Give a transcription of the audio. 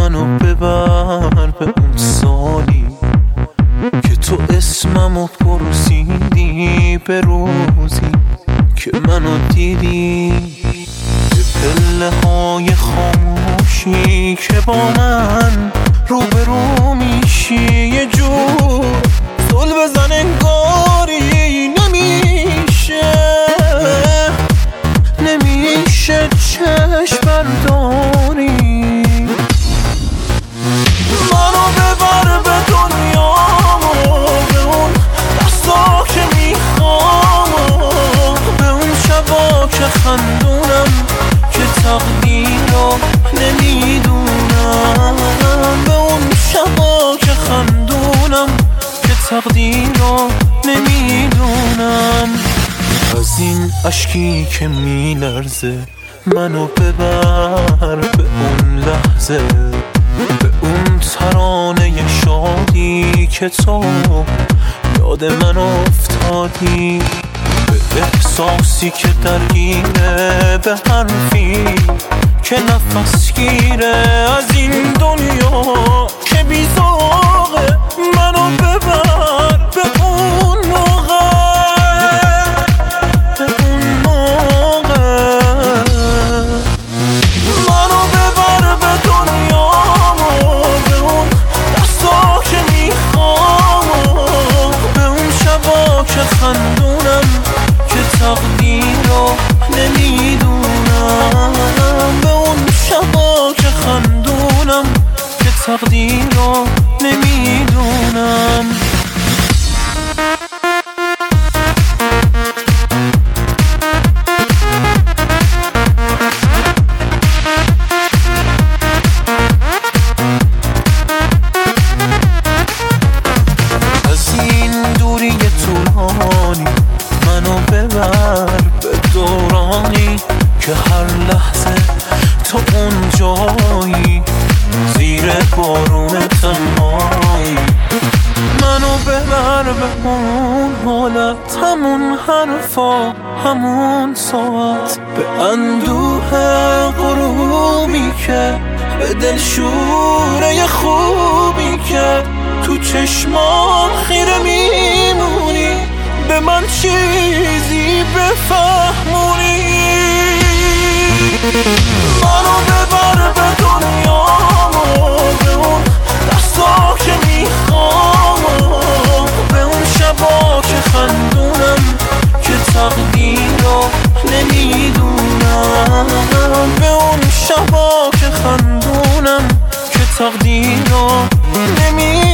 منو ببر به اون سالی که تو اسممو پرسیدی، به روزی که منو دیدی، به پله های خاموشی که با من روبرو میشی. یه جور زل بزن انگاری نمیشه چشم برداری. منو ببر به دنیا به اون دستا که میخوام، به اون شبا که خندونم که تقدیر رو نمیدونم، به اون شبا که خندونم که تقدیر رو نمیدونم. از این اشکی که میلرزه منو ببر به اون لحظه، به اون ترانه شادی که تو یاد من افتادی، به احساسی که درگیره، به حرفی که نفس گیره از این دنیا که بیزاغه. منو ببر به اون موقع، به اون موقع. منو ببر به دنیا به اون دستا که میخوام، به اون شبا که خندونم که تقدیر رو نمیدونم، به اون شبا که خندونم که تقدیر رو نمیدونم. از این دوری طولانی منو ببر به دورانی که هر لحظه تو اون جایی، زیر بارون تنهایی. منو ببر به اون حالت، همون حرفا، همون ساعت، به اندوه غروبی که به دل شوره خوبی که تو چشمان خیره میمونی، به من چیزی بفهمونی. منو ببر به دنیا به اون دستا که میخوام، به اون شبا که خندونم که تقدیر رو نمیدونم، به اون شبا که خندونم که تقدیر رو نمیدونم.